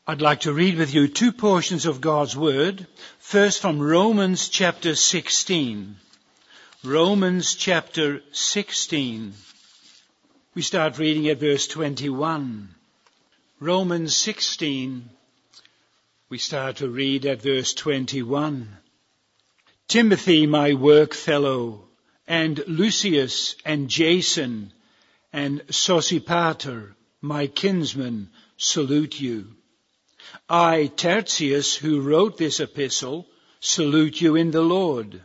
I'd like to read with you two portions of God's Word. First from Romans chapter 16. Romans chapter 16. We start reading at verse 21. Romans 16. We start to read at verse 21. Timothy, my work fellow, and Lucius and Jason and Sosipater, my kinsman, salute you. I, Tertius, who wrote this epistle, salute you in the Lord.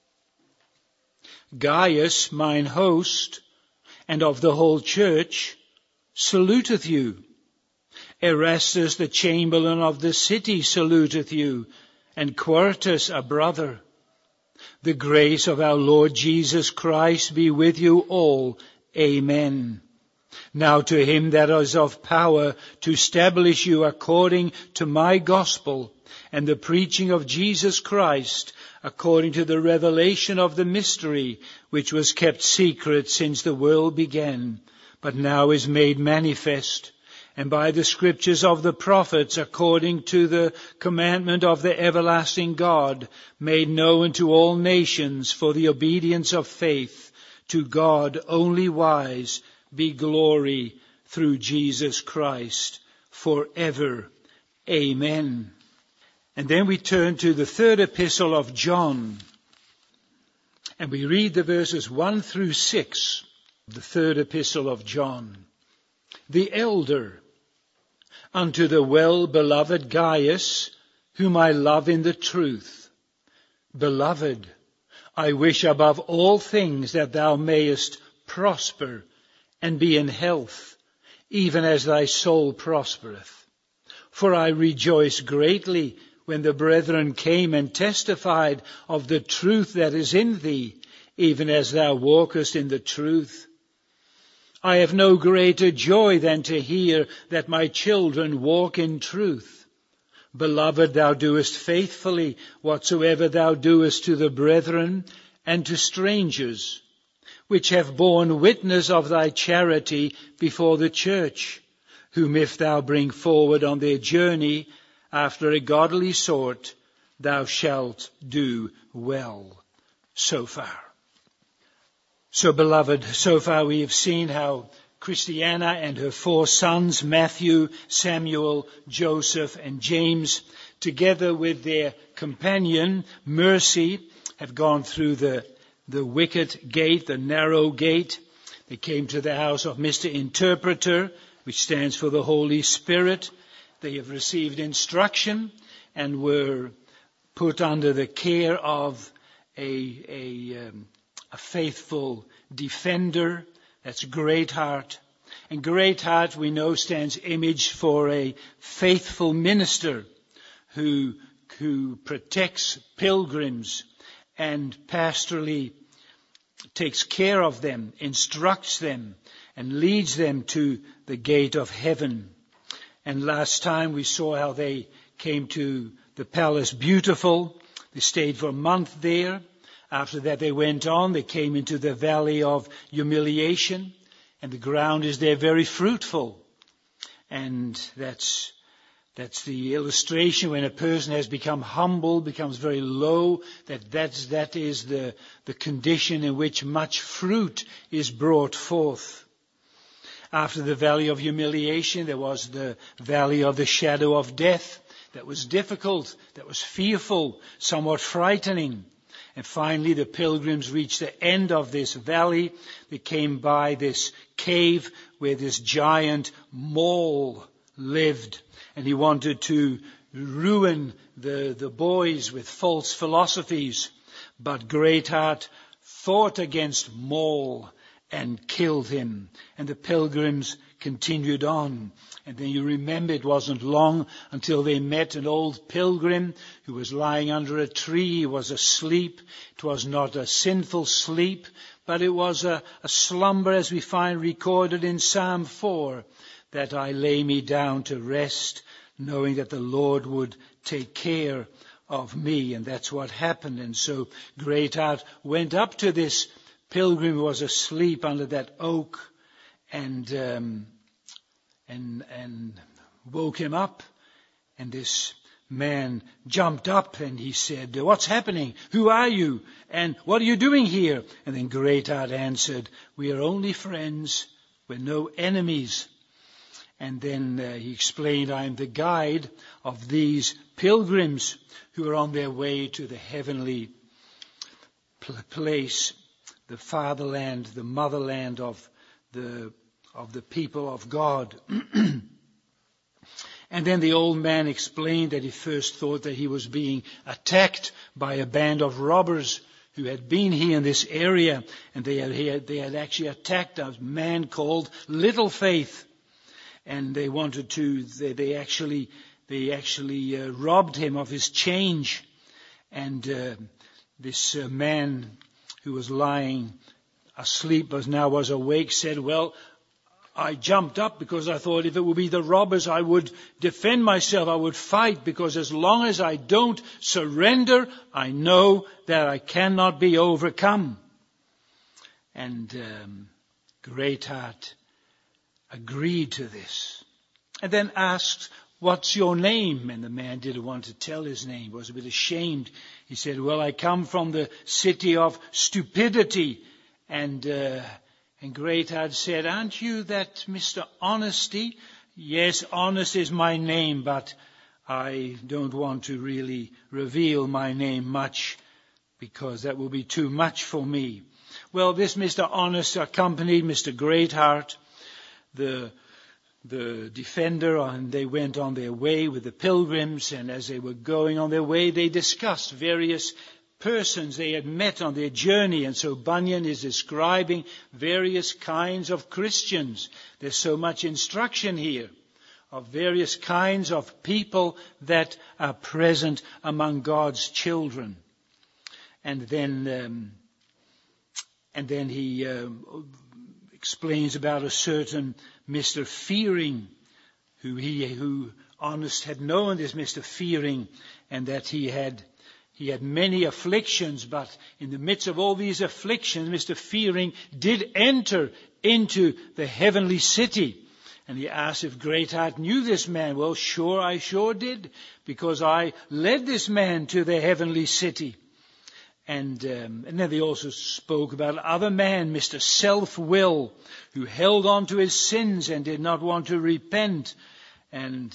Gaius, mine host, and of the whole church, saluteth you. Erastus, the chamberlain of the city, saluteth you, and Quartus, a brother. The grace of our Lord Jesus Christ be with you all. Amen. Now to him that is of power to establish you according to my gospel and the preaching of Jesus Christ, according to the revelation of the mystery, which was kept secret since the world began, but now is made manifest, and by the scriptures of the prophets, according to the commandment of the everlasting God, made known to all nations for the obedience of faith, to God only wise, be glory through Jesus Christ forever. Amen. And then we turn to the third epistle of John, and we read the verses 1 through 6, the third epistle of John. The elder, unto the well-beloved Gaius, whom I love in the truth. Beloved, I wish above all things that thou mayest prosper and be in health, even as thy soul prospereth. For I rejoice greatly when the brethren came and testified of the truth that is in thee, even as thou walkest in the truth. I have no greater joy than to hear that my children walk in truth. Beloved, thou doest faithfully whatsoever thou doest to the brethren and to strangers, which have borne witness of thy charity before the church, whom if thou bring forward on their journey after a godly sort, thou shalt do well. So far. So, beloved, so far we have seen how Christiana and her four sons, Matthew, Samuel, Joseph, and James, together with their companion, Mercy, have gone through the wicket gate, the narrow gate. They came to the house of Mr. Interpreter, which stands for the Holy Spirit. They have received instruction and were put under the care of a faithful defender. That's Greatheart. And Greatheart, we know, stands image for a faithful minister who protects pilgrims and pastorally takes care of them, instructs them, and leads them to the gate of heaven. And last time we saw how they came to the Palace Beautiful. They stayed for a month there. After that they went on. They came into the Valley of Humiliation. And the ground is there very fruitful. And that's the illustration when a person has become humble, becomes very low, that is the condition in which much fruit is brought forth. After the Valley of Humiliation, there was the Valley of the Shadow of Death. That was difficult, that was fearful, somewhat frightening. And finally the pilgrims reached the end of this valley. They came by this cave where this giant mole lived. And he wanted to ruin the boys with false philosophies. But Greatheart fought against Maul and killed him. And the pilgrims continued on. And then you remember it wasn't long until they met an old pilgrim who was lying under a tree. He was asleep. It was not a sinful sleep, but it was a slumber, as we find recorded in Psalm 4, that I lay me down to rest, knowing that the Lord would take care of me. And that's what happened. And so Greatheart went up to this pilgrim who was asleep under that oak and woke him up And this man jumped up and he said, "What's happening? Who are you? And what are you doing here?" And then Greatheart answered, "We are only friends. We're no enemies." And then he explained, "I'm the guide of these pilgrims who are on their way to the heavenly place, the fatherland, the motherland of the people of God." And then the old man explained that he first thought that he was being attacked by a band of robbers who had been here in this area, and they had actually attacked a man called Little Faith, and they wanted to. They actually robbed him of his change, and this man who was lying asleep was awake, said, "Well, I jumped up because I thought if it would be the robbers, I would defend myself, I would fight, because as long as I don't surrender, I know that I cannot be overcome." And Greatheart agreed to this, and then asked, "What's your name?" And the man didn't want to tell his name, he was a bit ashamed. He said, "Well, I come from the city of Stupidity." And Greatheart said, "Aren't you that Mr. Honesty?" "Yes, Honest is my name, but I don't want to really reveal my name much, because that will be too much for me." Well, this Mr. Honest accompanied Mr. Greatheart, the defender, and they went on their way with the pilgrims, and as they were going on their way, they discussed various persons they had met on their journey. And so Bunyan is describing various kinds of Christians. There's so much instruction here of various kinds of people that are present among God's children. And then he explains about a certain Mr. Fearing, who Honest had known this Mr. Fearing, and that he had many afflictions, but in the midst of all these afflictions, Mr. Fearing did enter into the heavenly city. And he asked if Greatheart knew this man. "Well, I sure did, because I led this man to the heavenly city." And then they also spoke about another man, Mr. Self-Will, who held on to his sins and did not want to repent. And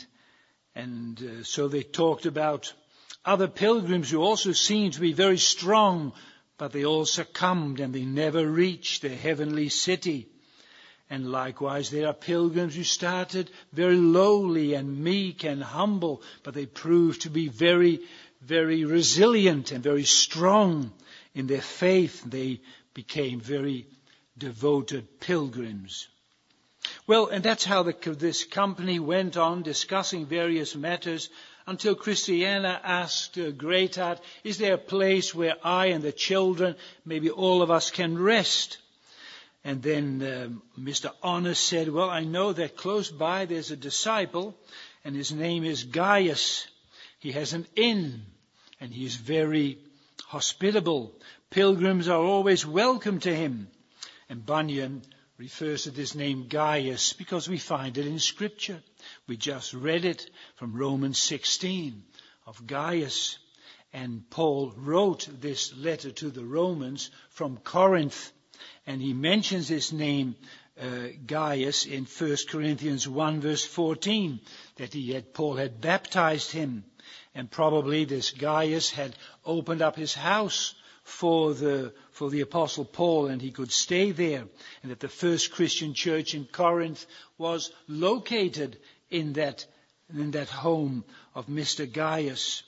so they talked about other pilgrims who also seemed to be very strong, but they all succumbed and they never reached the heavenly city. And likewise, there are pilgrims who started very lowly and meek and humble, but they proved to be very, very resilient and very strong in their faith. They became very devoted pilgrims. Well, and that's how this company went on discussing various matters, until Christiana asked Greatheart, "Is there a place where I and the children, maybe all of us, can rest?" And then Mr. Honest said, "Well, I know that close by there's a disciple, and his name is Gaius. He has an inn, and he is very hospitable. Pilgrims are always welcome to him." And Bunyan refers to this name Gaius because we find it in Scripture. We just read it from Romans 16 of Gaius. And Paul wrote this letter to the Romans from Corinth. And he mentions his name Gaius in 1 Corinthians 1 verse 14, that Paul had baptized him. And probably this Gaius had opened up his house for the Apostle Paul, and he could stay there. And that the first Christian church in Corinth was located in that home of Mr. Gaius.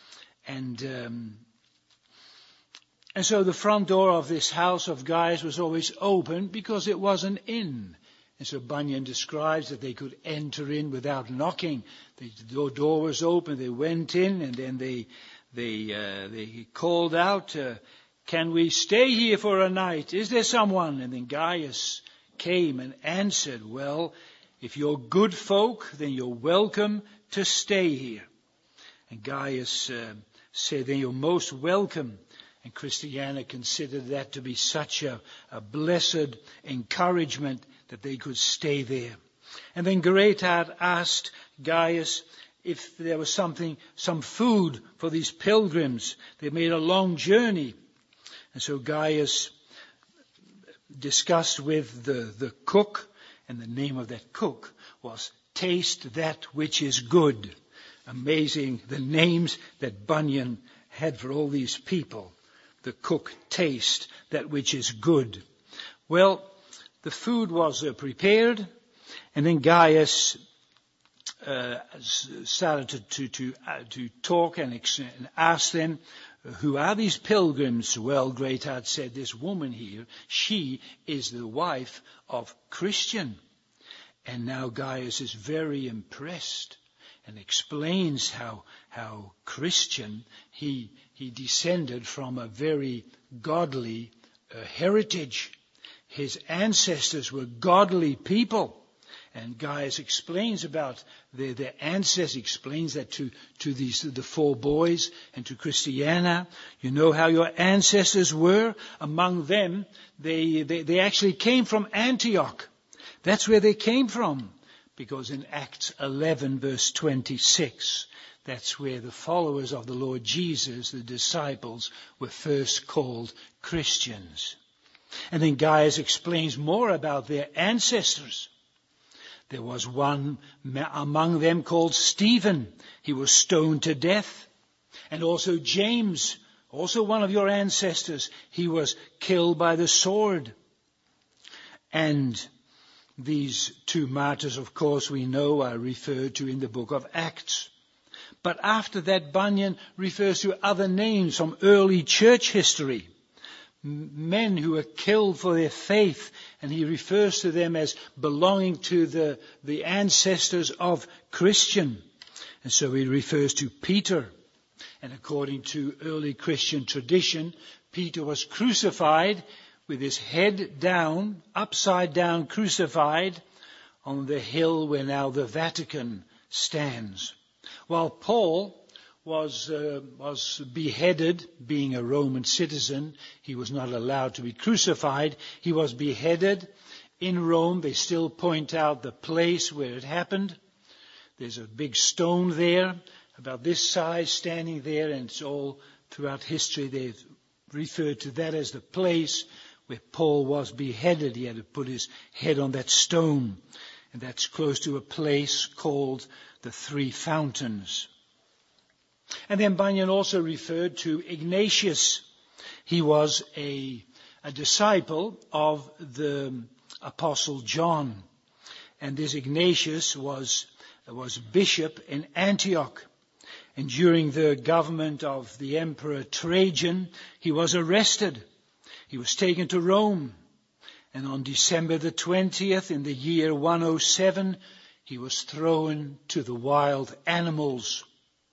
And so the front door of this house of Gaius was always open because it was an inn. And so Bunyan describes that they could enter in without knocking. The door was open, they went in, and then they called out, "Can we stay here for a night? Is there someone?" And then Gaius came and answered, "Well, if you're good folk, then you're welcome to stay here." And Gaius said, "Then you're most welcome." And Christiana considered that to be such a blessed encouragement that they could stay there. And then Greatheart asked Gaius if there was some food for these pilgrims. They made a long journey. And so Gaius discussed with the cook, and the name of that cook was Taste That Which Is Good. Amazing, the names that Bunyan had for all these people. The cook, Taste That Which Is Good. Well, the food was prepared, and then Gaius started to talk and ask them, who are these pilgrims? Well, Greatheart said, this woman here, she is the wife of Christian. And now Gaius is very impressed and explains how Christian, he descended from a very godly heritage. His ancestors were godly people. And Gaius explains about their ancestors, explains that to the four boys and to Christiana. You know how your ancestors were? Among them, they actually came from Antioch. That's where they came from. Because in Acts 11 verse 26, that's where the followers of the Lord Jesus, the disciples, were first called Christians. And then Gaius explains more about their ancestors. There was one among them called Stephen. He was stoned to death. And also James, also one of your ancestors, he was killed by the sword. And these two martyrs, of course, we know are referred to in the book of Acts. But after that, Bunyan refers to other names from early church history. Men who were killed for their faith, and he refers to them as belonging to the ancestors of Christian. And so he refers to Peter. And according to early Christian tradition, Peter was crucified with his head down, upside down crucified on the hill where now the Vatican stands. While Paul was beheaded, being a Roman citizen. He was not allowed to be crucified. He was beheaded in Rome. They still point out the place where it happened. There's a big stone there, about this size, standing there, and it's all throughout history they've referred to that as the place where Paul was beheaded. He had to put his head on that stone, and that's close to a place called the Three Fountains. And then Bunyan also referred to Ignatius. He was a disciple of the Apostle John. And this Ignatius was bishop in Antioch. And during the government of the Emperor Trajan, he was arrested. He was taken to Rome. And on December the 20th, in the year 107, he was thrown to the wild animals.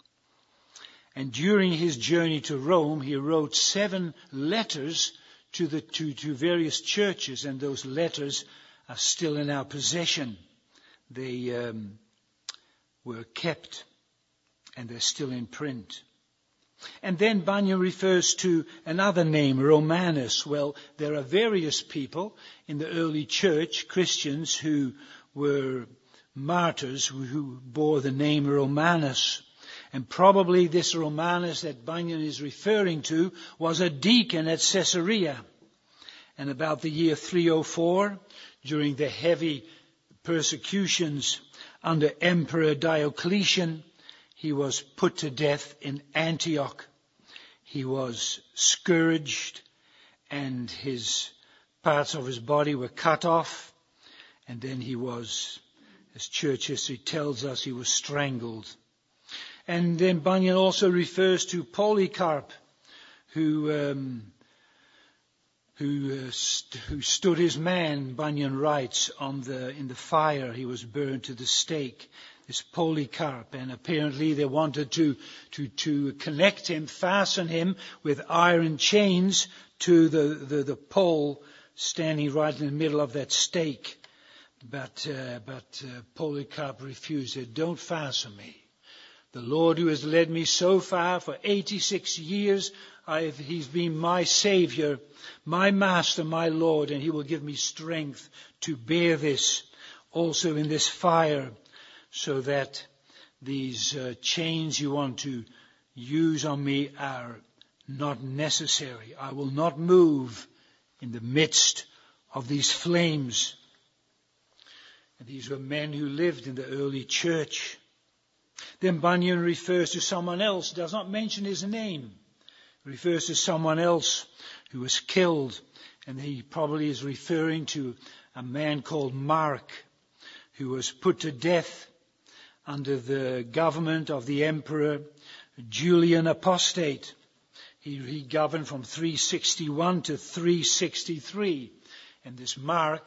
And during his journey to Rome, he wrote 7 letters to various churches, and those letters are still in our possession. They were kept, and they're still in print. And then Bunyan refers to another name, Romanus. Well, there are various people in the early church, Christians, who were martyrs, who bore the name Romanus. And probably this Romanus that Bunyan is referring to was a deacon at Caesarea. And about the year 304, during the heavy persecutions under Emperor Diocletian, he was put to death in Antioch. He was scourged, and parts of his body were cut off. And then he was, as church history tells us, he was strangled. And then Bunyan also refers to Polycarp, who stood his man, Bunyan writes, in the fire. He was burned to the stake, this Polycarp. And apparently they wanted to connect him, fasten him with iron chains to the pole standing right in the middle of that stake. But Polycarp refused it. Don't fasten me. The Lord who has led me so far for 86 years, He's been my Savior, my Master, my Lord, and He will give me strength to bear this also in this fire, so that these chains you want to use on me are not necessary. I will not move in the midst of these flames. And these were men who lived in the early church. Then Bunyan refers to someone else, does not mention his name. He refers to someone else who was killed, and he probably is referring to a man called Mark, who was put to death under the government of the Emperor Julian Apostate. He governed from 361 to 363, and this Mark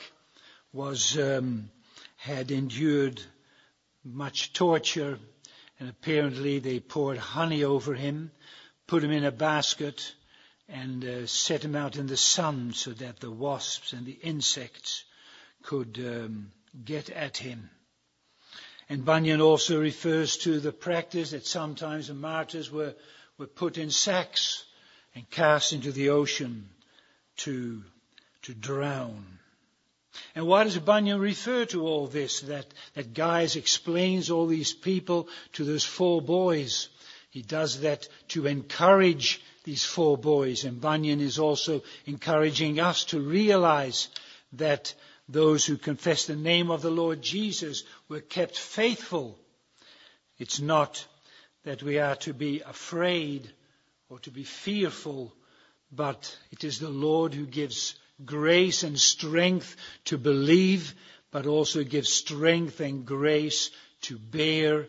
had endured much torture, and apparently they poured honey over him, put him in a basket, and set him out in the sun so that the wasps and the insects could get at him. And Bunyan also refers to the practice that sometimes the martyrs were put in sacks and cast into the ocean to drown. And why does Bunyan refer to all this? That Gaius explains all these people to those 4 boys. He does that to encourage these 4 boys. And Bunyan is also encouraging us to realize that those who confess the name of the Lord Jesus were kept faithful. It's not that we are to be afraid or to be fearful, but it is the Lord who gives grace and strength to believe, but also gives strength and grace to bear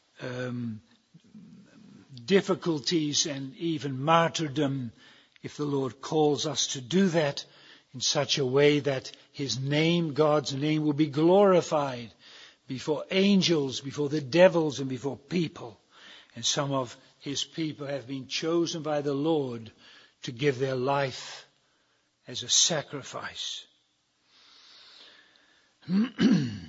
difficulties and even martyrdom, if the Lord calls us to do that in such a way that His name, God's name, will be glorified before angels, before the devils, and before people. And some of His people have been chosen by the Lord to give their life as a sacrifice. And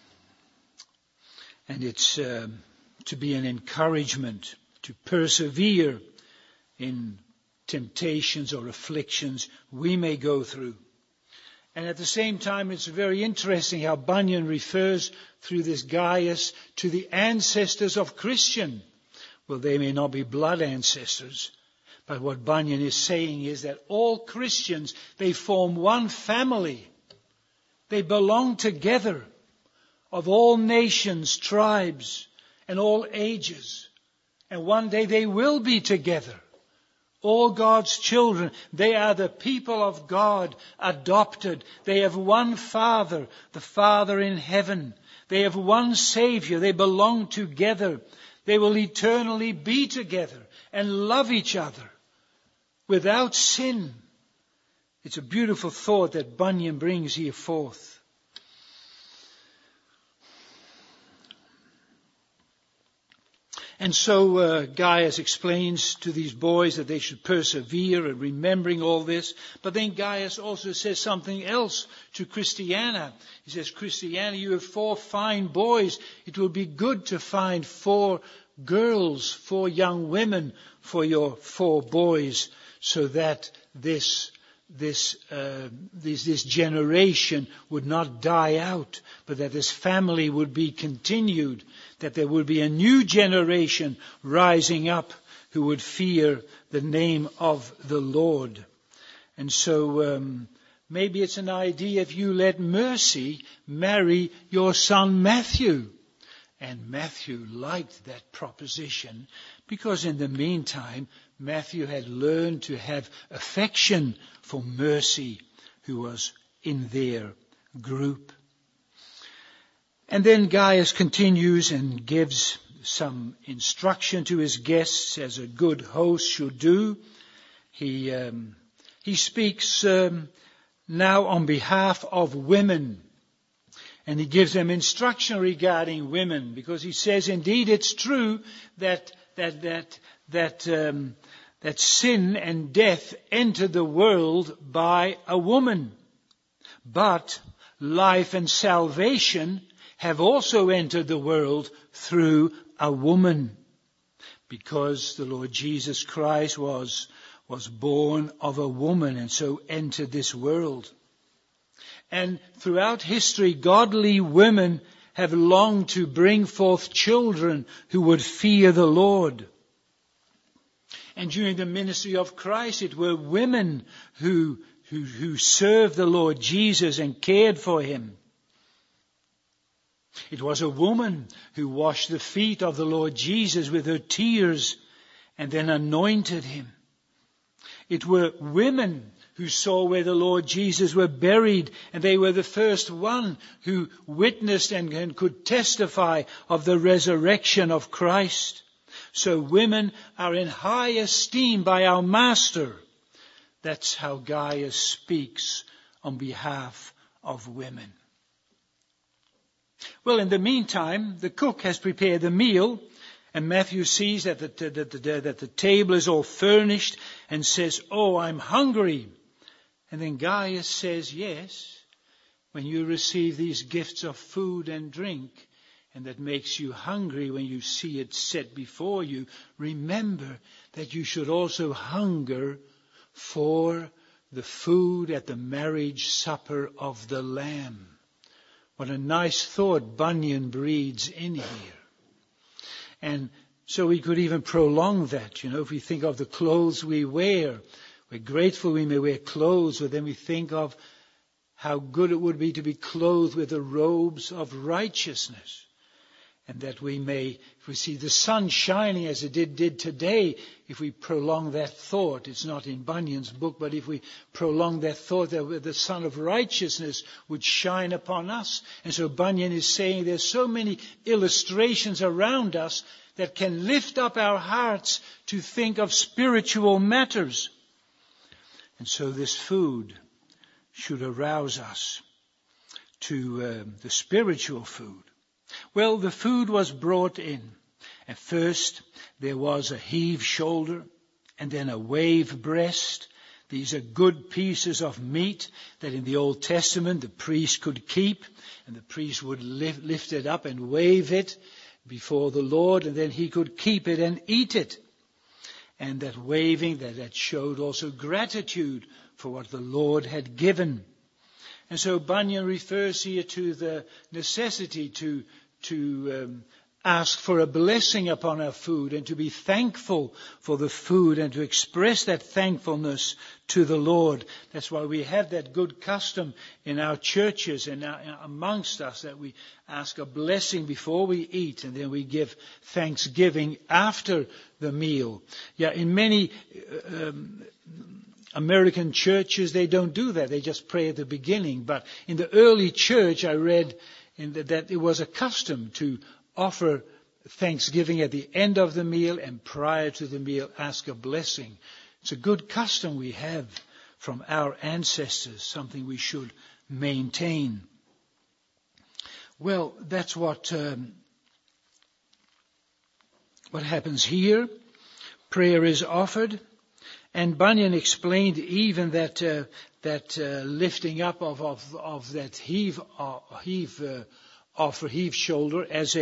it's to be an encouragement to persevere in temptations or afflictions we may go through. And at the same time, it's very interesting how Bunyan refers through this Gaius to the ancestors of Christian. Well, they may not be blood ancestors, but what Bunyan is saying is that all Christians, they form one family. They belong together, of all nations, tribes, and all ages. And one day they will be together. All God's children, they are the people of God, adopted. They have one Father, the Father in heaven. They have one Savior. They belong together. They will eternally be together and love each other without sin. It's a beautiful thought that Bunyan brings here forth. And so Gaius explains to these boys that they should persevere in remembering all this. But then Gaius also says something else to Christiana. He says, Christiana, you have 4 fine boys. It will be good to find 4 girls, 4 young women for your 4 boys, so that this generation would not die out, but that this family would be continued, that there would be a new generation rising up who would fear the name of the Lord. And so maybe it's an idea if you let Mercy marry your son Matthew. And Matthew liked that proposition because in the meantime, Matthew had learned to have affection for Mercy, who was in their group. And then Gaius continues and gives some instruction to his guests, as a good host should do. He speaks now on behalf of women. And he gives them instruction regarding women, because he says, indeed, it's true that sin and death entered the world by a woman. But life and salvation have also entered the world through a woman, because the Lord Jesus Christ was born of a woman and so entered this world. And throughout history, godly women have longed to bring forth children who would fear the Lord. And during the ministry of Christ, it were women who served the Lord Jesus and cared for him. It was a woman who washed the feet of the Lord Jesus with her tears and then anointed him. It were women who saw where the Lord Jesus were buried, and they were the first one who witnessed and could testify of the resurrection of Christ. So women are in high esteem by our Master. That's how Gaius speaks on behalf of women. Well, in the meantime, the cook has prepared the meal, and Matthew sees that the table is all furnished and says, "Oh, I'm hungry." And then Gaius says, "Yes, when you receive these gifts of food and drink, and that makes you hungry when you see it set before you, remember that you should also hunger for the food at the marriage supper of the Lamb." What a nice thought Bunyan breathes in here. And so we could even prolong that. If we think of the clothes we wear, we're grateful we may wear clothes, but then we think of how good it would be to be clothed with the robes of righteousness. And that we may, if we see the sun shining as it did today, if we prolong that thought, it's not in Bunyan's book, but if we prolong that thought that the sun of righteousness would shine upon us. And so Bunyan is saying there's so many illustrations around us that can lift up our hearts to think of spiritual matters. And so this food should arouse us to the spiritual food. Well, the food was brought in. At first, there was a heave shoulder and then a wave breast. These are good pieces of meat that in the Old Testament the priest could keep, and the priest would lift it up and wave it before the Lord, and then he could keep it and eat it. And that waving, that showed also gratitude for what the Lord had given. And so Bunyan refers here to the necessity to ask for a blessing upon our food and to be thankful for the food and to express that thankfulness to the Lord. That's why we have that good custom in our churches and amongst us that we ask a blessing before we eat and then we give thanksgiving after the meal. Yeah, in many American churches, they don't do that. They just pray at the beginning. But in the early church, I read that it was a custom to offer thanksgiving at the end of the meal and prior to the meal ask a blessing. It's a good custom we have from our ancestors, something we should maintain. Well, that's what happens here. Prayer is offered. And Bunyan explained even that lifting up of that heave shoulder as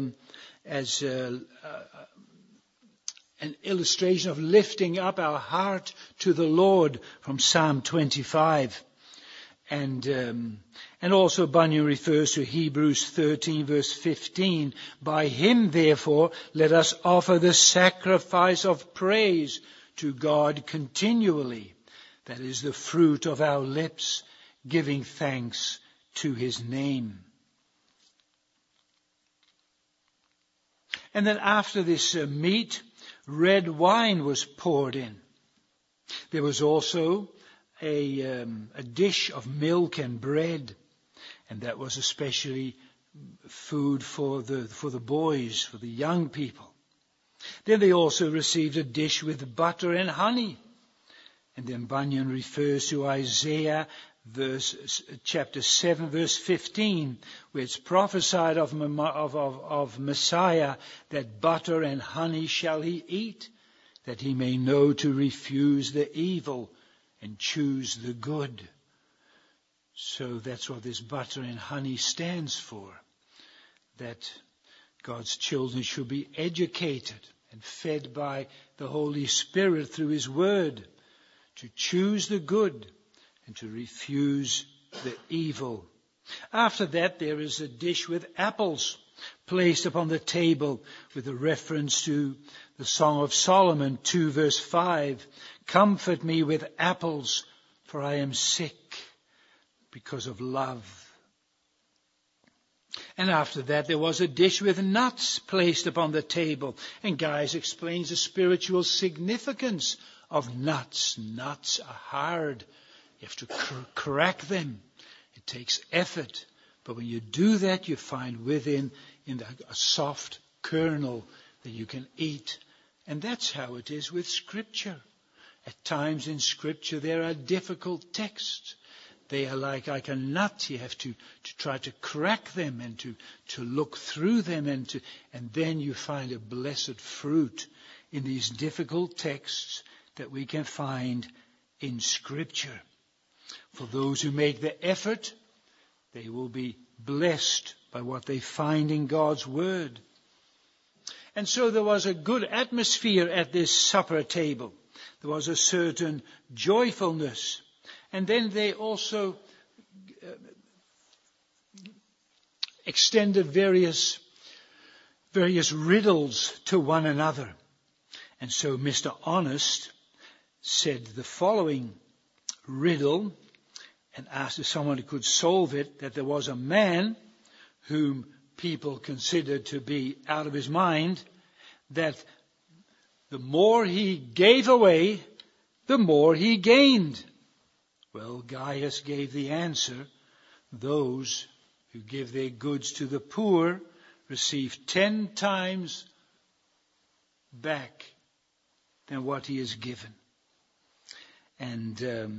an illustration of lifting up our heart to the Lord from Psalm 25. And also Bunyan refers to Hebrews 13 verse 15. By him, therefore, let us offer the sacrifice of praise to God continually. That is the fruit of our lips, giving thanks to his name. And then after this meat, red wine was poured in. There was also a dish of milk and bread, and that was especially food for the boys, for the young people. Then they also received a dish with butter and honey. And then Bunyan refers to Isaiah chapter 7 verse 15, where it's prophesied of Messiah that butter and honey shall he eat, that he may know to refuse the evil and choose the good. So that's what this butter and honey stands for, that God's children should be educated and fed by the Holy Spirit through his word to choose the good and to refuse the evil. After that, there is a dish with apples placed upon the table, with a reference to the Song of Solomon 2 verse 5. Comfort me with apples, for I am sick because of love. And after that, there was a dish with nuts placed upon the table. And Gaius explains the spiritual significance of nuts. Nuts are hard. You have to crack them. It takes effort. But when you do that, you find within a soft kernel that you can eat. And that's how it is with Scripture. At times in Scripture, there are difficult texts. They are like a nut. You have to try to crack them and to look through them, and then you find a blessed fruit in these difficult texts that we can find in Scripture. For those who make the effort, they will be blessed by what they find in God's Word. And so there was a good atmosphere at this supper table. There was a certain joyfulness. And then they also extended various riddles to one another. And so Mr. Honest said the following riddle, and asked if someone could solve it, that there was a man whom people considered to be out of his mind, that the more he gave away, the more he gained. Well, Gaius gave the answer. Those who give their goods to the poor receive 10 times back than what he has given. And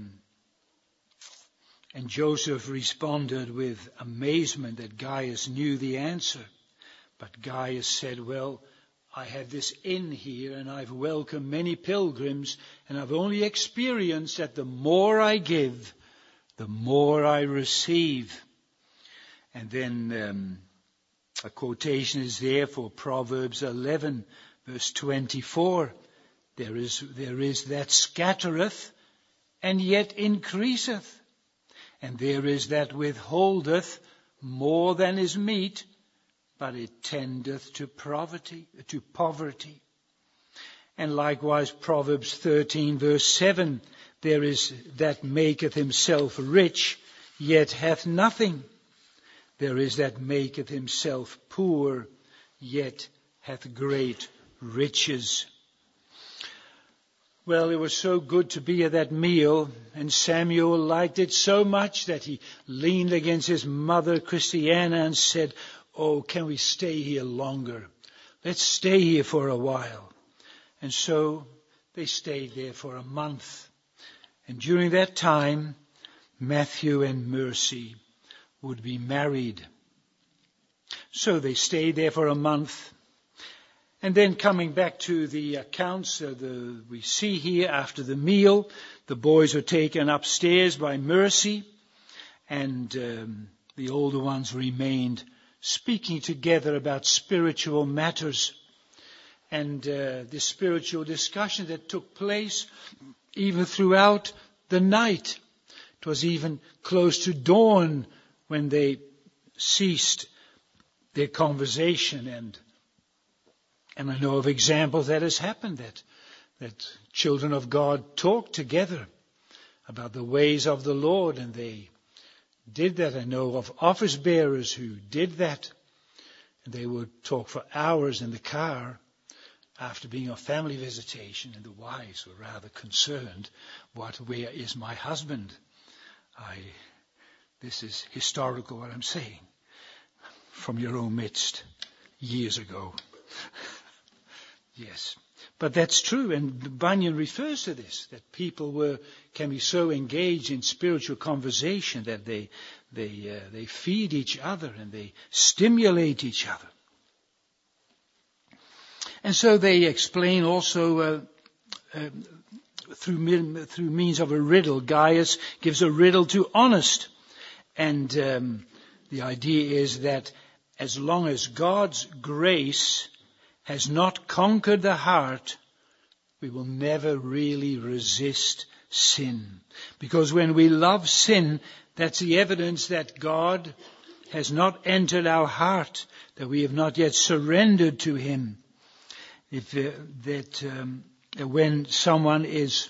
Joseph responded with amazement that Gaius knew the answer. But Gaius said, well, I have this inn here, and I've welcomed many pilgrims, and I've only experienced that the more I give, the more I receive. And then a quotation is there for Proverbs 11, verse 24. There is that scattereth, and yet increaseth. And there is that withholdeth more than is meet, but it tendeth to poverty. And likewise Proverbs 13 verse 7, there is that maketh himself rich, yet hath nothing. There is that maketh himself poor, yet hath great riches. Well, it was so good to be at that meal, and Samuel liked it so much that he leaned against his mother, Christiana, and said, oh, can we stay here longer? Let's stay here for a while. And so they stayed there for a month. And during that time, Matthew and Mercy would be married. So they stayed there for a month. And then coming back to the accounts we see here after the meal, the boys are taken upstairs by Mercy, and the older ones remained speaking together about spiritual matters. And the spiritual discussion that took place even throughout the night. It was even close to dawn when they ceased their conversation. And I know of examples that has happened, that children of God talk together about the ways of the Lord, and they did that. I know of office bearers who did that, and they would talk for hours in the car after being on family visitation, and the wives were rather concerned, where is my husband? This is historical what I'm saying, from your own midst, years ago. Yes, but that's true, and Bunyan refers to this, that people can be so engaged in spiritual conversation that they feed each other and they stimulate each other. And so they explain also through means of a riddle. Gaius gives a riddle to Honest, and the idea is that as long as God's grace has not conquered the heart, we will never really resist sin. Because when we love sin, That's the evidence that God has not entered our heart, that we have not yet surrendered to Him. When someone is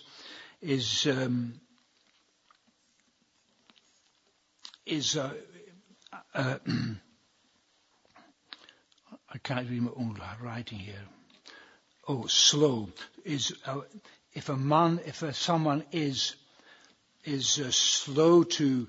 I can't read my own writing here. Oh, slow is if someone is slow to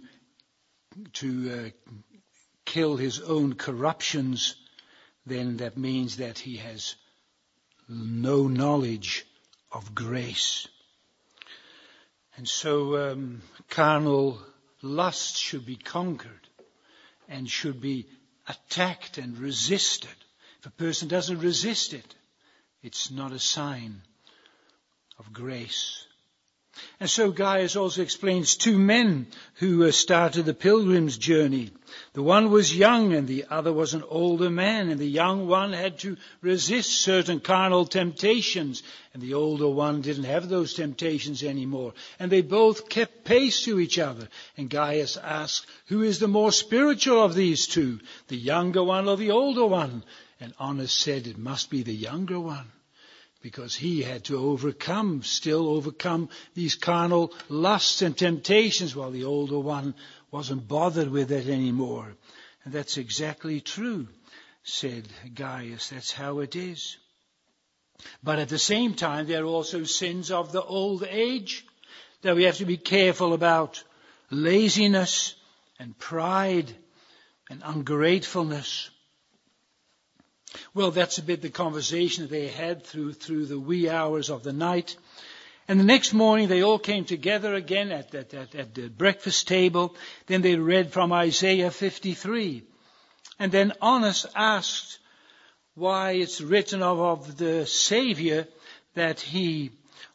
kill his own corruptions, then that means that he has no knowledge of grace. And so carnal lust should be conquered and should be attacked and resisted. If a person doesn't resist it, it's not a sign of grace. And so Gaius also explains two men who started the pilgrim's journey. The one was young and the other was an older man, and the young one had to resist certain carnal temptations, and the older one didn't have those temptations anymore. And they both kept pace to each other. And Gaius asked, who is the more spiritual of these two, the younger one or the older one? And Honest said it must be the younger one, because he had to still overcome these carnal lusts and temptations, while the older one wasn't bothered with it anymore. And that's exactly true, said Gaius. That's how it is. But at the same time, there are also sins of the old age that we have to be careful about. Laziness and pride and ungratefulness. Well, that's a bit the conversation that they had through the wee hours of the night. And the next morning they all came together again at the breakfast table. Then they read from Isaiah 53. And then Honest asked why it's written of the Savior that he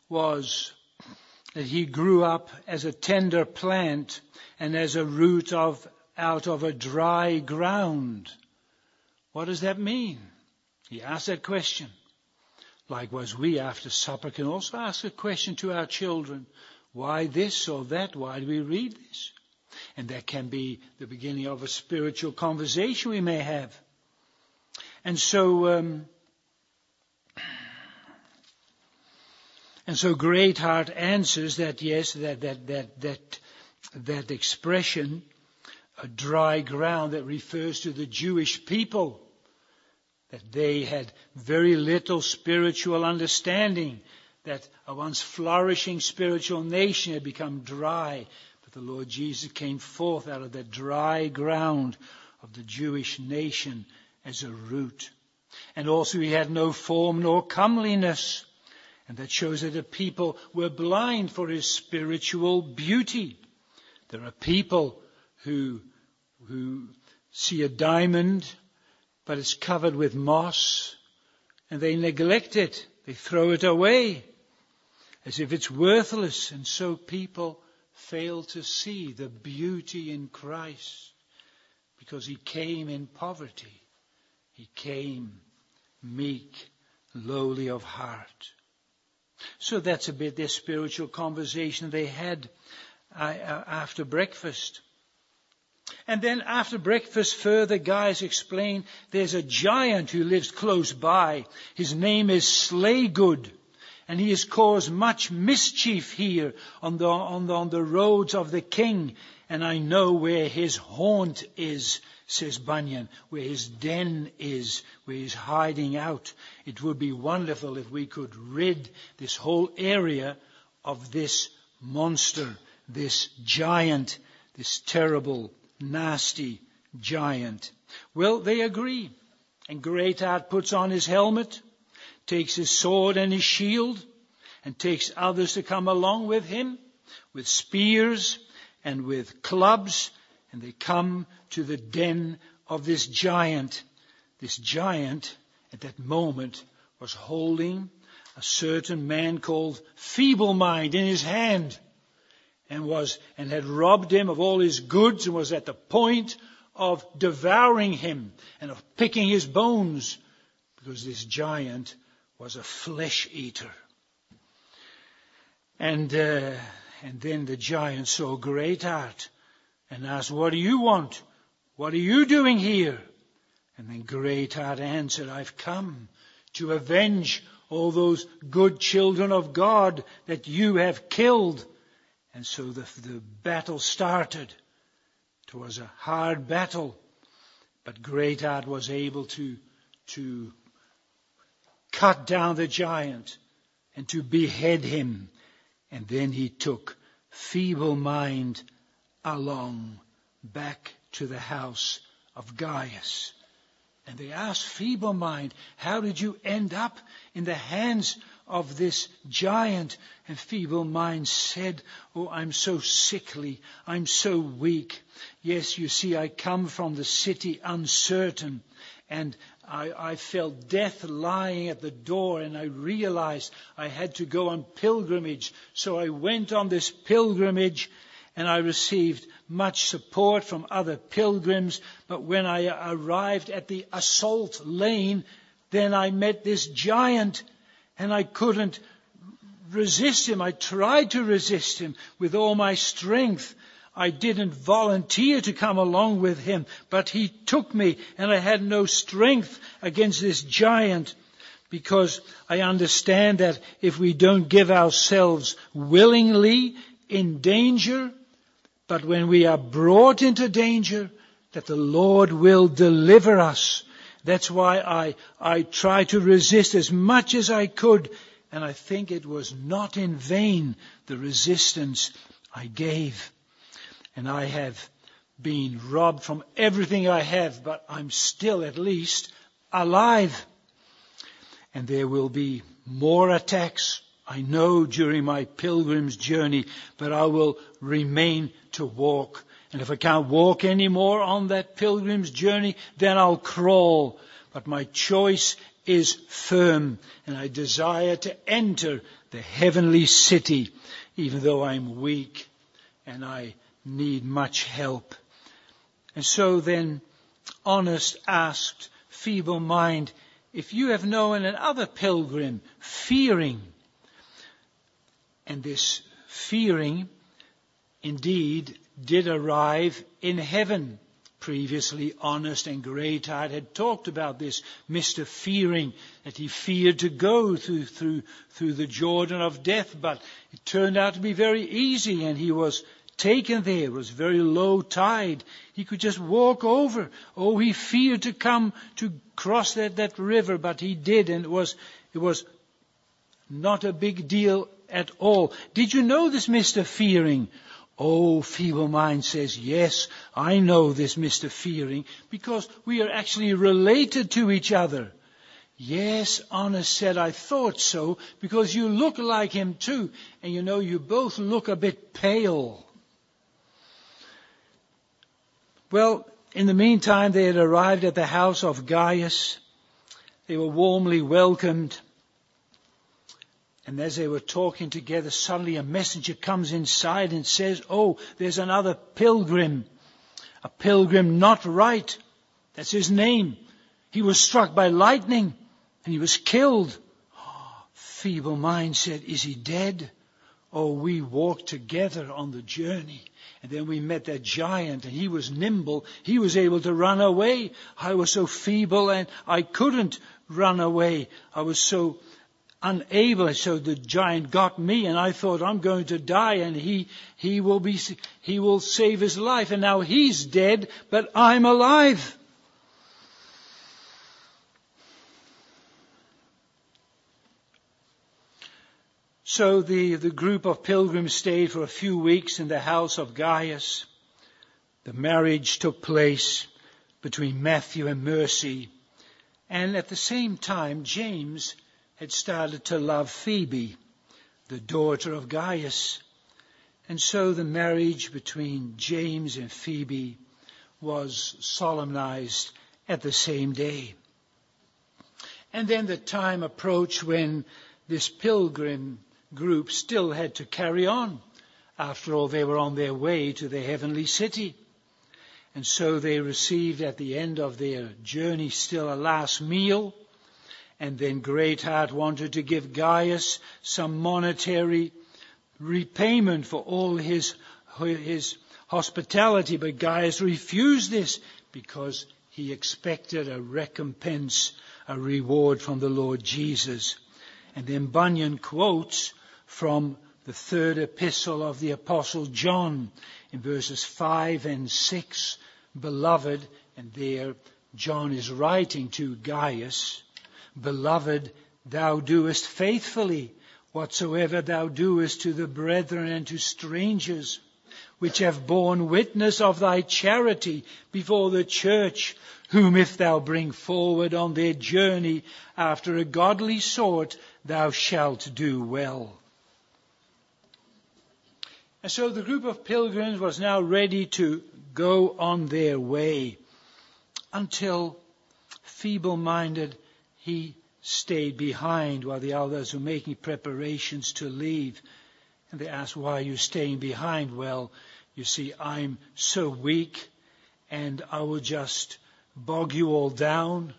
grew up as a tender plant and as a root out of a dry ground. What does that mean? He asked that question. Likewise, we after supper can also ask a question to our children. Why this or that? Why do we read this? And that can be the beginning of a spiritual conversation we may have. And so Greatheart answers that yes, that expression, a dry ground, that refers to the Jewish people, that they had very little spiritual understanding, that a once flourishing spiritual nation had become dry. But the Lord Jesus came forth out of that dry ground of the Jewish nation as a root. And also he had no form nor comeliness. And that shows that the people were blind for his spiritual beauty. There are people who see a diamond, but it's covered with moss, and they neglect it. They throw it away as if it's worthless. And so people fail to see the beauty in Christ, because he came in poverty. He came meek, lowly of heart. So that's a bit their spiritual conversation they had after breakfast. And then after breakfast, further Gaius explained there's a giant who lives close by. His name is Slaygood, and he has caused much mischief here on the roads of the king. And I know where his haunt is, says Bunyan, where his den is, where he's hiding out. It would be wonderful if we could rid this whole area of this monster, this giant, this terrible, nasty giant. Well, they agree. And Greatheart puts on his helmet, takes his sword and his shield, and takes others to come along with him, with spears and with clubs, and they come to the den of this giant. This giant, at that moment, was holding a certain man called Feeble-Mind in his hand, and had robbed him of all his goods, and was at the point of devouring him and of picking his bones, because this giant was a flesh eater. And then the giant saw Greatheart, and asked, "What do you want? What are you doing here?" And then Greatheart answered, "I've come to avenge all those good children of God that you have killed." And so the battle started. It was a hard battle, but Greatheart was able to cut down the giant and to behead him. And then he took Feeble Mind along back to the house of Gaius. And they asked Feeble Mind, "How did you end up in the hands of this giant?" And Feeble Mind said, "Oh, I'm so sickly. I'm so weak. Yes, you see, I come from the city uncertain. And I felt death lying at the door, and I realized I had to go on pilgrimage. So I went on this pilgrimage, and I received much support from other pilgrims. But when I arrived at the Assault Lane, then I met this giant, and I couldn't resist him. I tried to resist him with all my strength. I didn't volunteer to come along with him, but he took me, and I had no strength against this giant, because I understand that if we don't give ourselves willingly in danger, but when we are brought into danger, that the Lord will deliver us. That's why I tried to resist as much as I could, and I think it was not in vain, the resistance I gave. And I have been robbed from everything I have, but I'm still at least alive. And there will be more attacks, I know, during my pilgrim's journey, but I will remain to walk. And if I can't walk anymore on that pilgrim's journey, then I'll crawl. But my choice is firm, and I desire to enter the heavenly city, even though I'm weak and I need much help. And so then Honest asked Feeble Mind, "If you have known another pilgrim fearing," and this fearing indeed did arrive in heaven. Previously, Honest and Greatheart had talked about this Mr. Fearing, that he feared to go through the Jordan of death, but it turned out to be very easy, and he was taken there. It was very low tide. He could just walk over. Oh, he feared to cross that river, but he did, and it was not a big deal at all. Did you know this Mr. Fearing? Oh, Feeble Mind says, "Yes, I know this Mr. Fearing, because we are actually related to each other." "Yes," Honest said, "I thought so, because you look like him too, and you know, you both look a bit pale." Well, in the meantime, they had arrived at the house of Gaius. They were warmly welcomed. And as they were talking together, suddenly a messenger comes inside and says, "Oh, there's another pilgrim. A pilgrim not right. That's his name. He was struck by lightning and he was killed." Feeble Mind said, "Is he dead?" "Oh, we walked together on the journey. And then we met that giant, and he was nimble. He was able to run away. I was so feeble and I couldn't run away. I was so unable. So the giant got me, and I thought, I'm going to die, and he will save his life. And now he's dead, but I'm alive." So the group of pilgrims stayed for a few weeks in the house of Gaius. The marriage took place between Matthew and Mercy. And at the same time, James had started to love Phoebe, the daughter of Gaius. And so the marriage between James and Phoebe was solemnized at the same day. And then the time approached when this pilgrim group still had to carry on. After all, they were on their way to the heavenly city. And so they received at the end of their journey still a last meal. And then Greatheart wanted to give Gaius some monetary repayment for all his hospitality, but Gaius refused this because he expected a recompense, a reward from the Lord Jesus. And then Bunyan quotes from the third epistle of the Apostle John in verses 5 and 6. Beloved, and there John is writing to Gaius, Beloved, thou doest faithfully whatsoever thou doest to the brethren and to strangers, which have borne witness of thy charity before the church, whom if thou bring forward on their journey after a godly sort, thou shalt do well. And so the group of pilgrims was now ready to go on their way until, feeble-minded, he stayed behind while the others were making preparations to leave. And they asked, why are you staying behind? Well, you see, I'm so weak and I would just bog you all down.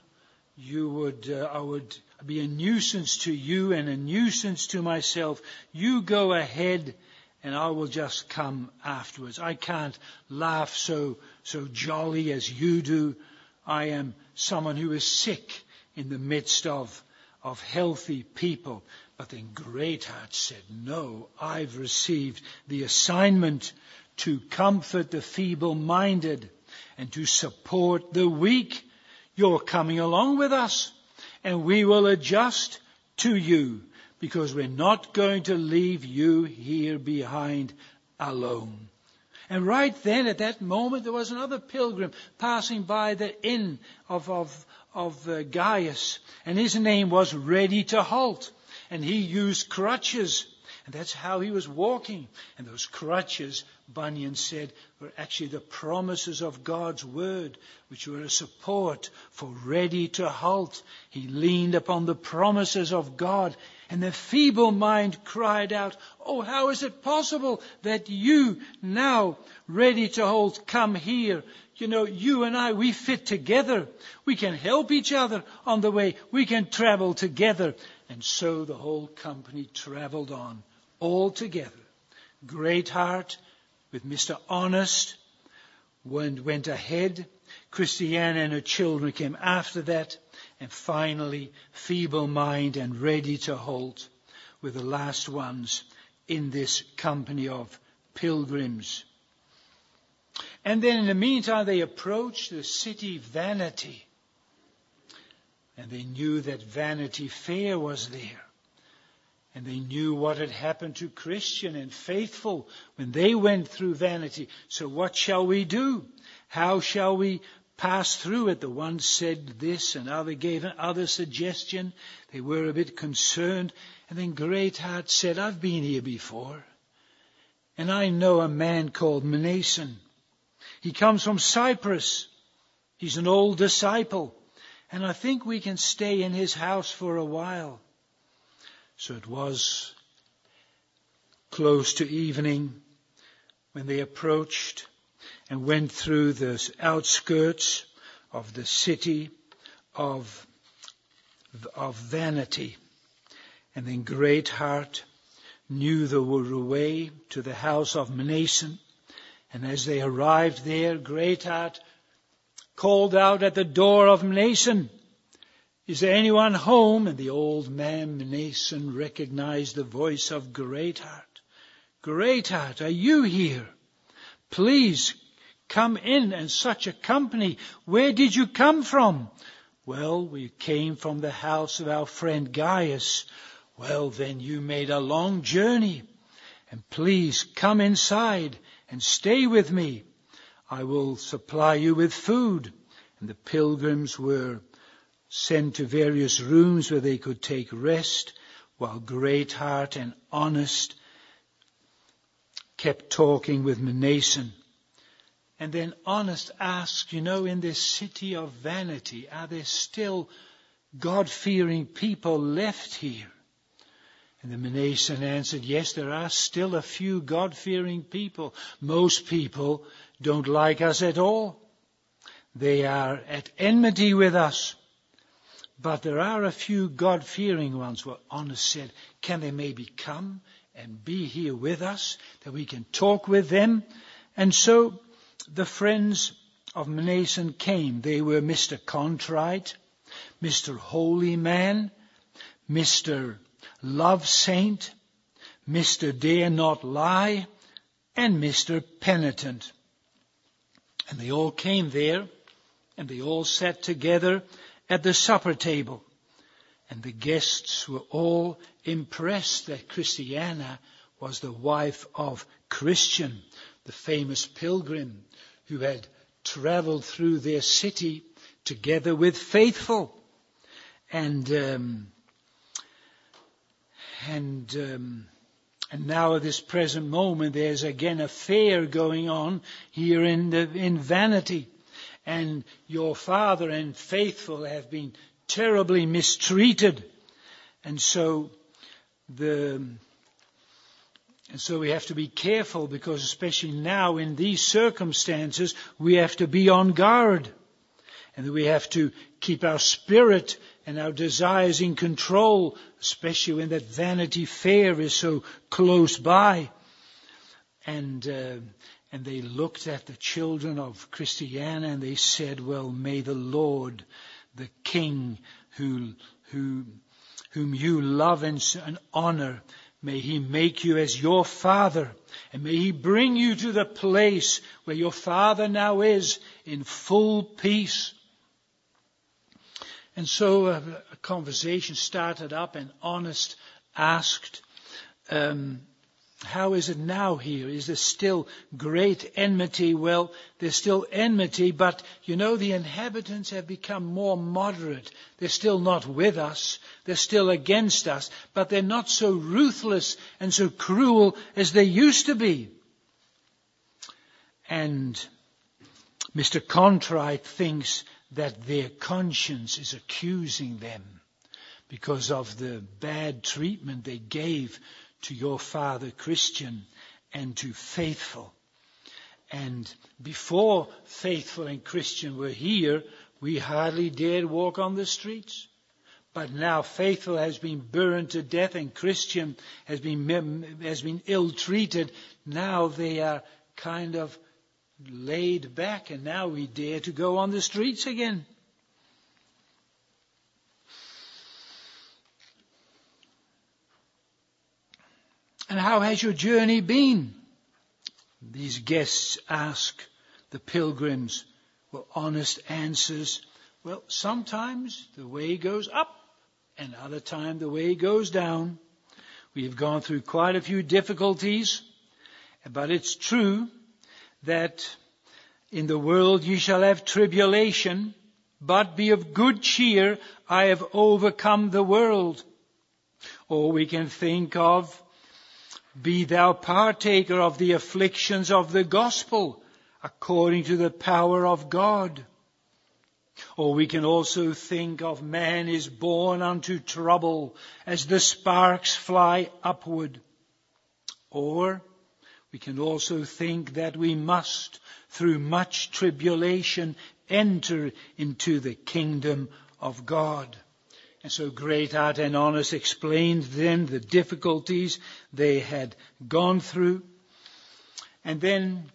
I would be a nuisance to you and a nuisance to myself. You go ahead and I will just come afterwards. I can't laugh so jolly as you do. I am someone who is sick in the midst of healthy people. But then Greatheart said, no, I've received the assignment to comfort the feeble-minded and to support the weak. You're coming along with us and we will adjust to you because we're not going to leave you here behind alone. And right then, at that moment, there was another pilgrim passing by the inn of Gaius, and his name was Ready to Halt, and he used crutches, and that's how he was walking. And those crutches, Bunyan said, were actually the promises of God's word, which were a support for Ready to Halt. He leaned upon the promises of God, and the feeble mind cried out, oh, how is it possible that you now, Ready to Halt, come here? You know, you and I, we fit together. We can help each other on the way. We can travel together. And so the whole company traveled on, all together. Greatheart with Mr. Honest went ahead. Christiane and her children came after that. And finally, Feeble Mind and Ready to Halt were the last ones in this company of pilgrims. And then in the meantime, they approached the city Vanity. And they knew that Vanity Fair was there. And they knew what had happened to Christian and Faithful when they went through Vanity. So what shall we do? How shall we pass through it? The one said this, and other gave another suggestion. They were a bit concerned. And then Greatheart said, I've been here before. And I know a man called Mnason. He comes from Cyprus. He's an old disciple. And I think we can stay in his house for a while. So it was close to evening when they approached and went through the outskirts of the city of Vanity. And then Greatheart knew the way to the house of Mnason. And as they arrived there, Greatheart called out at the door of Mnason, is there anyone home? And the old man Mnason recognized the voice of Greatheart. Greatheart, are you here? Please come in, and such a company. Where did you come from? Well, we came from the house of our friend Gaius. Well, then you made a long journey. And please come inside and stay with me. I will supply you with food. And the pilgrims were sent to various rooms where they could take rest, while Greatheart and Honest kept talking with Mnason. And then Honest asked, in this city of Vanity, are there still God-fearing people left here? And the Mnason answered, yes, there are still a few God-fearing people. Most people don't like us at all. They are at enmity with us. But there are a few God-fearing ones. Well, Honest said, can they maybe come and be here with us, that we can talk with them? And so the friends of Mnason came. They were Mr. Contrite, Mr. Holy Man, Mr. Love Saint, Mr. Dare Not Lie, and Mr. Penitent. And they all came there, and they all sat together at the supper table. And the guests were all impressed that Christiana was the wife of Christian, the famous pilgrim who had traveled through their city together with Faithful. And now at this present moment there's again a fair going on here in Vanity. And your father and Faithful have been terribly mistreated. And so we have to be careful, because especially now in these circumstances we have to be on guard. And we have to keep our spirit and our desires in control, especially when that Vanity Fair is so close by. And they looked at the children of Christiana and they said, well, may the Lord, the King whom you love and honor, may he make you as your father, and may he bring you to the place where your father now is, in full peace. And so a conversation started up, and Honest asked, how is it now here? Is there still great enmity? Well, there's still enmity, but the inhabitants have become more moderate. They're still not with us. They're still against us, but they're not so ruthless and so cruel as they used to be. And Mr. Contrite thinks that their conscience is accusing them because of the bad treatment they gave to your father Christian and to Faithful. And before Faithful and Christian were here, we hardly dared walk on the streets. But now Faithful has been burned to death and Christian has been ill-treated. Now they are kind of laid back, and now we dare to go on the streets again. And how has your journey been? These guests ask the pilgrims. Well, Honest answers, well, sometimes the way goes up, and other time the way goes down. We have gone through quite a few difficulties, but it's true that in the world ye shall have tribulation, but be of good cheer, I have overcome the world. Or we can think of, be thou partaker of the afflictions of the gospel, according to the power of God. Or we can also think of, man is born unto trouble, as the sparks fly upward. Or we can also think that we must, through much tribulation, enter into the kingdom of God. And so Greatheart and Honest explained then the difficulties they had gone through. And then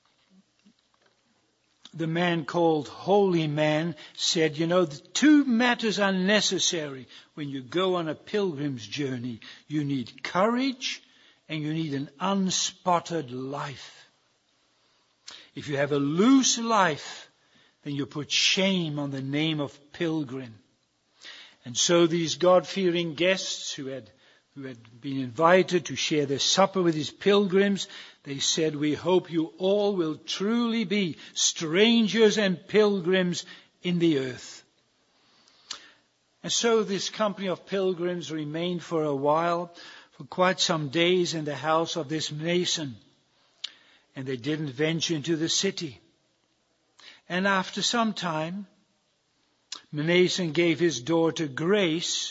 the man called Holy Man said, the two matters are necessary when you go on a pilgrim's journey. You need courage and you need an unspotted life. If you have a loose life, then you put shame on the name of pilgrim. And so these God-fearing guests who had been invited to share their supper with his pilgrims, they said, we hope you all will truly be strangers and pilgrims in the earth. And so this company of pilgrims remained for a while, for quite some days, in the house of this Mnason. And they didn't venture into the city. And after some time, Mnason gave his daughter Grace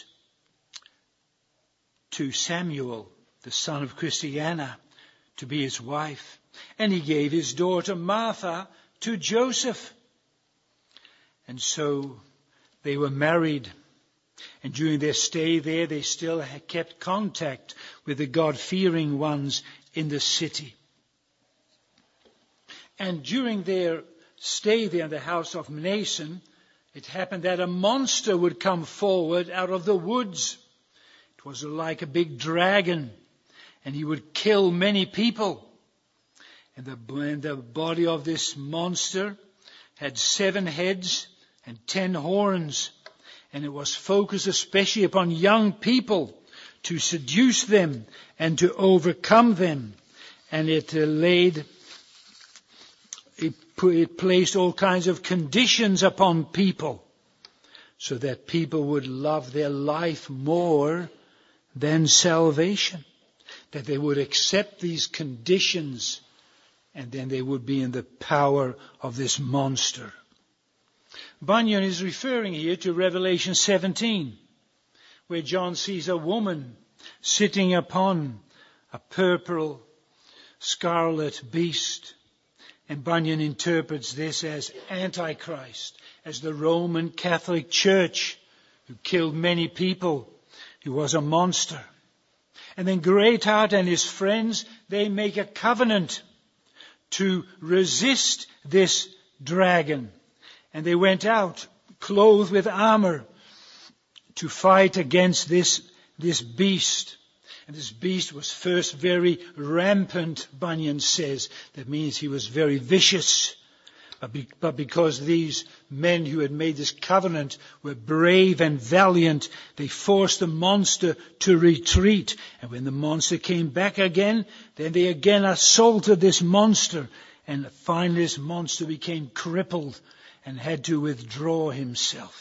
to Samuel, the son of Christiana, to be his wife. And he gave his daughter Martha to Joseph. And so they were married. And during their stay there, they still kept contact with the God-fearing ones in the city. And during their stay there in the house of Mnason, it happened that a monster would come forward out of the woods. It was like a big dragon, and he would kill many people. And the body of this monster had 7 heads and 10 horns, and it was focused especially upon young people to seduce them and to overcome them. And it placed all kinds of conditions upon people so that people would love their life more than salvation, that they would accept these conditions, and then they would be in the power of this monster. Bunyan is referring here to Revelation 17, where John sees a woman sitting upon a purple scarlet beast. And Bunyan interprets this as Antichrist, as the Roman Catholic Church, who killed many people, who was a monster. And then Greatheart and his friends, they make a covenant to resist this dragon. And they went out clothed with armor to fight against this beast. And this beast was first very rampant, Bunyan says. That means he was very vicious. But because these men who had made this covenant were brave and valiant, they forced the monster to retreat. And when the monster came back again, then they again assaulted this monster. And finally this monster became crippled and had to withdraw himself.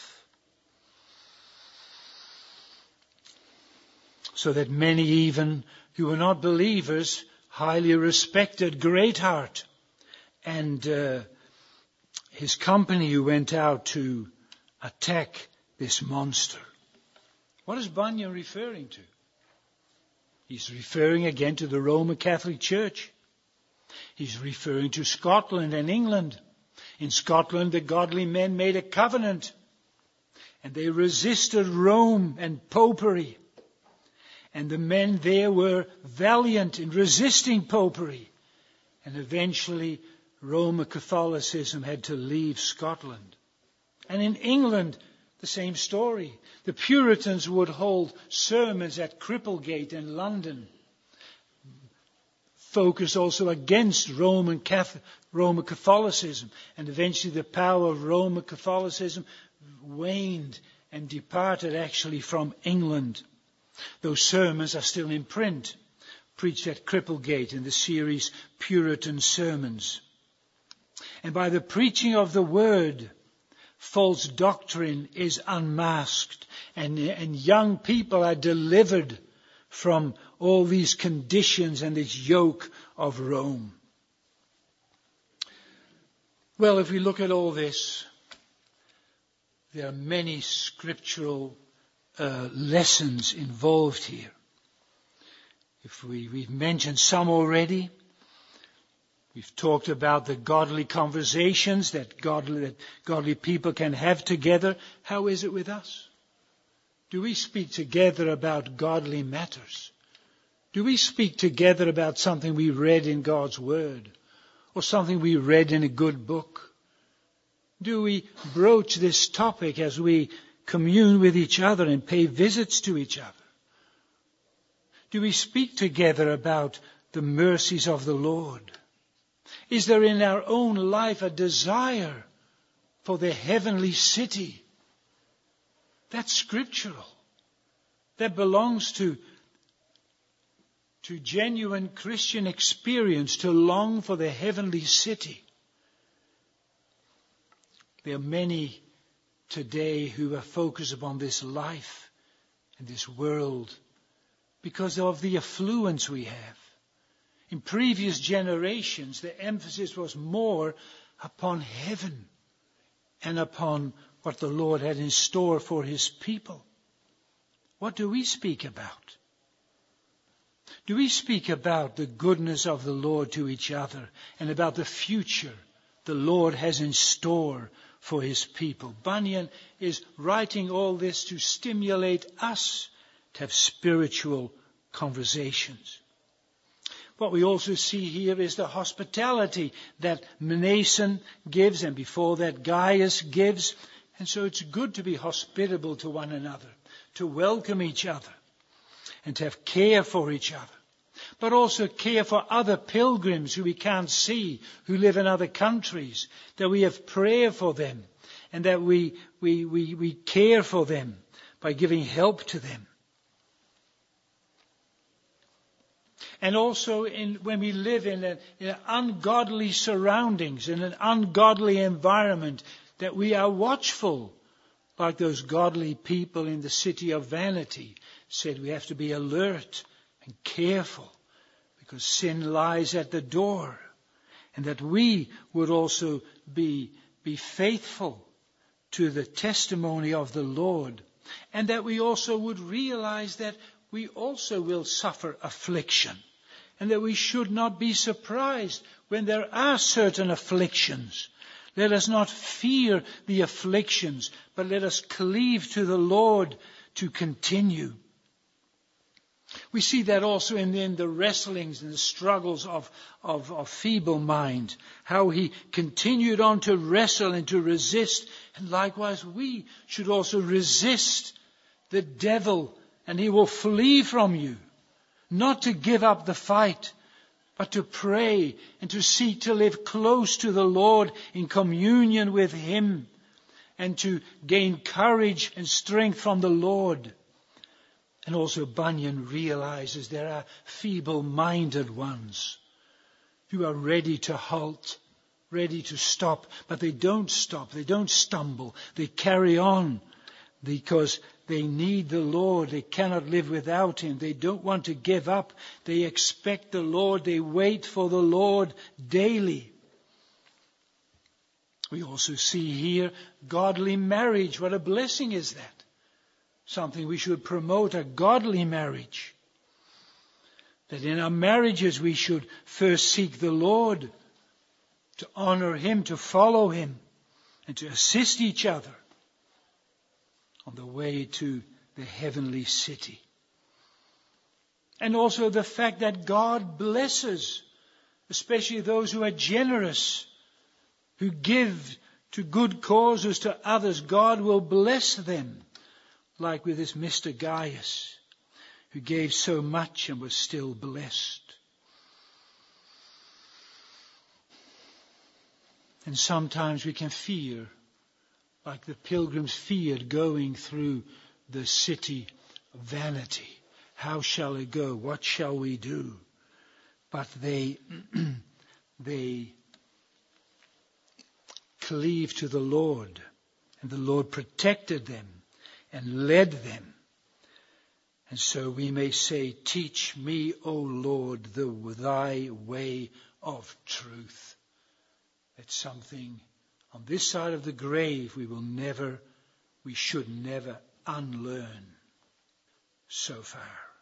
So that many even who were not believers highly respected Greatheart and his company who went out to attack this monster. What is Bunyan referring to? He's referring again to the Roman Catholic Church. He's referring to Scotland and England. In Scotland, the godly men made a covenant, and they resisted Rome and popery. And the men there were valiant in resisting popery. And eventually, Roman Catholicism had to leave Scotland. And in England, the same story. The Puritans would hold sermons at Cripplegate in London, focus also against Roman Catholicism. And eventually the power of Roman Catholicism waned and departed actually from England. Those sermons are still in print, preached at Cripplegate in the series Puritan Sermons. And by the preaching of the word, false doctrine is unmasked, and young people are delivered from all these conditions and this yoke of Rome. Well, if we look at all this, there are many scriptural lessons involved here. If we've mentioned some already. We've talked about the godly conversations that godly people can have together. How is it with us? Do we speak together about godly matters? Do we speak together about something we read in God's Word or something we read in a good book? Do we broach this topic as we commune with each other and pay visits to each other? Do we speak together about the mercies of the Lord? Is there in our own life a desire for the heavenly city? That's scriptural. That belongs to genuine Christian experience, to long for the heavenly city. There are many today who are focused upon this life and this world because of the affluence we have. In previous generations, the emphasis was more upon heaven and upon what the Lord had in store for His people. What do we speak about? Do we speak about the goodness of the Lord to each other and about the future the Lord has in store for His people? Bunyan is writing all this to stimulate us to have spiritual conversations. What we also see here is the hospitality that Mnason gives, and before that Gaius gives. And so it's good to be hospitable to one another, to welcome each other, and to have care for each other. But also care for other pilgrims who we can't see, who live in other countries, that we have prayer for them, and that we care for them by giving help to them. And also when we live in ungodly surroundings, in an ungodly environment, that we are watchful, like those godly people in the city of Vanity said. We have to be alert and careful, because sin lies at the door, and that we would also be faithful to the testimony of the Lord, and that we also would realize that we also will suffer affliction, and that we should not be surprised when there are certain afflictions. Let us not fear the afflictions, but let us cleave to the Lord to continue. We see that also in the wrestlings and the struggles of feeble mind, how he continued on to wrestle and to resist. And likewise we should also resist the devil, and he will flee from you. Not to give up the fight, but to pray and to seek to live close to the Lord in communion with him, and to gain courage and strength from the Lord. And also Bunyan realizes there are feeble-minded ones who are ready to halt, ready to stop, but they don't stop, they don't stumble, they carry on because they need the Lord. They cannot live without him. They don't want to give up. They expect the Lord. They wait for the Lord daily. We also see here godly marriage. What a blessing is that. Something we should promote, a godly marriage. That in our marriages we should first seek the Lord, to honor him, to follow him, and to assist each other on the way to the heavenly city. And also the fact that God blesses, especially those who are generous, who give to good causes to others. God will bless them, like with this Mr. Gaius, who gave so much and was still blessed. And sometimes we can fear, like the pilgrims feared going through the city of Vanity. How shall it go? What shall we do? But they cleaved to the Lord, and the Lord protected them and led them. And so we may say, teach me, O Lord, thy way of truth. That's something on this side of the grave we should never unlearn so far.